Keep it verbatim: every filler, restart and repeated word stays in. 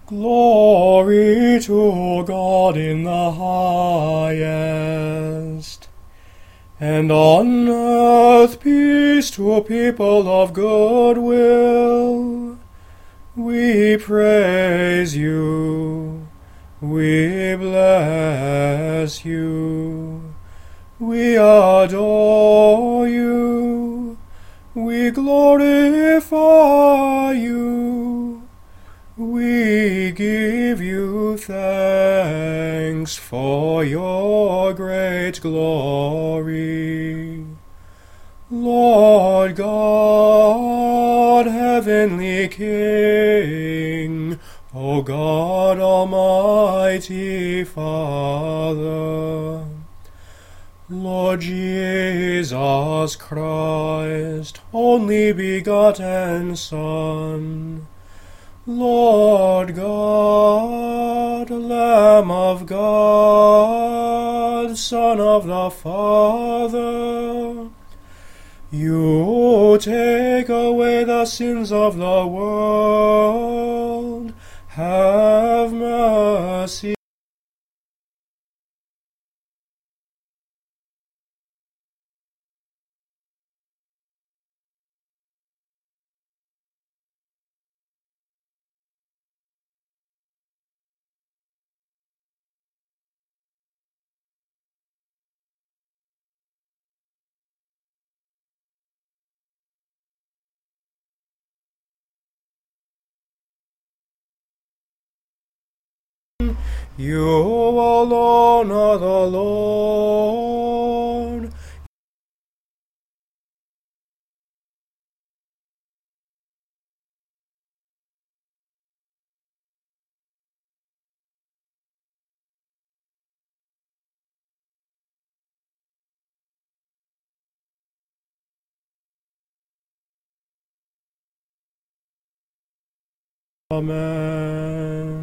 Glory to God in the highest, and on earth peace to people of good will. We praise you, we bless you, we adore you, we glorify you. We give you thanks for your great glory. Lord God, heavenly King, O God, almighty Father, Lord Jesus Christ, only begotten Son, Lord God, Lamb of God, Son of the Father, you take away the sins of the world, have mercy. You alone are the Lord. Amen.